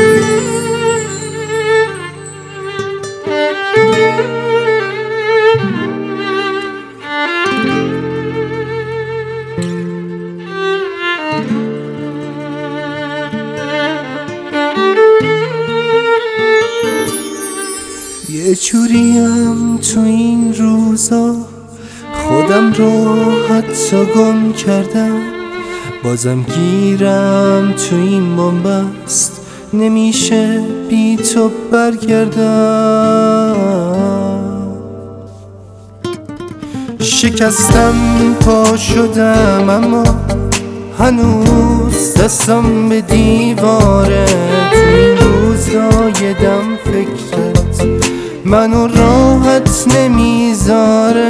یه جوریم تو این روزا خودم رو حتی گم کردم، بازم گیرم تو این بنبست، نمیشه بی تو برگردم. شکستم پا شدم اما هنوز دستم به دیواره. تو این روزای دم فکرت منو راحت نمیذاره.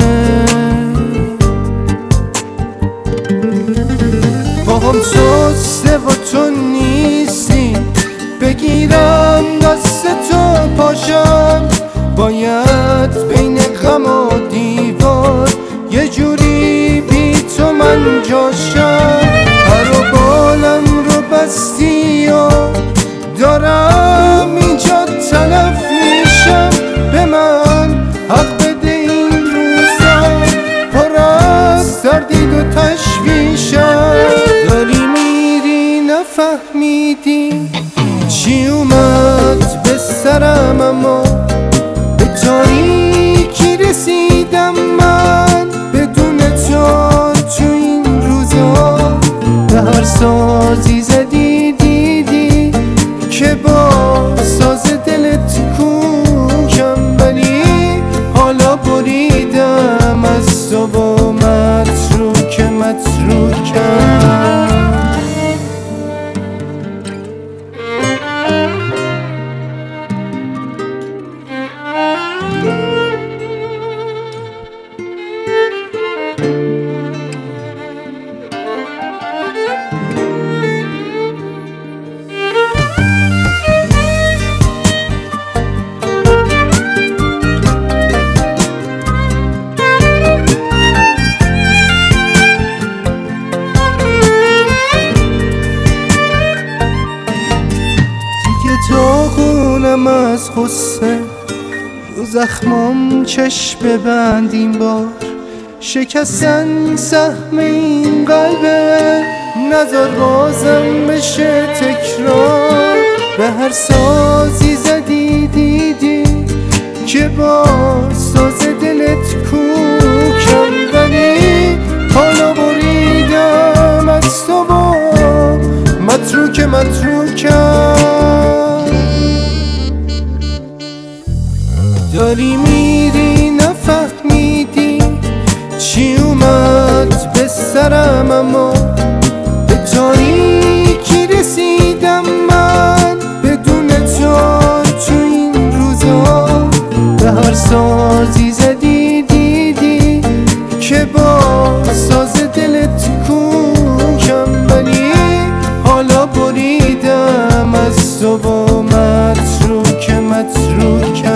باهم سسته و تو نیستی، بگیرم دست تو پاشم، باید بین غم و دیوار یه جوری بی تو من جاشم. پر و بالم رو بستی و دارم اینجا تلف میشم. به من حق بده، این روزا پر از دردید و تشویشم. داری میری نفهمیدی چی اومد به سرم، اما به تاریکی رسیدم من بدون تو این روزا. به هر سازی زدی دیدی که با ساز دلت کوکم، ولی حالا بریدم از تو و متروکم. داغونم از غصه، رو زخمام چشم ببند این بار. شکستن سهم این قلبه، نذار بازم بشه تکرار. به هر سازی زدی دیدی که با ساز دلت کوکم، ولی حالا بریدم از تو با متروکم. داری میری نفهمیدی چی اومد به سرم، اما به تاریکی رسیدم من بدون تو این روزا. به هر سازی زدی دیدی که با ساز دلت کوکم، ولی حالا بریدم از تو با متروکم.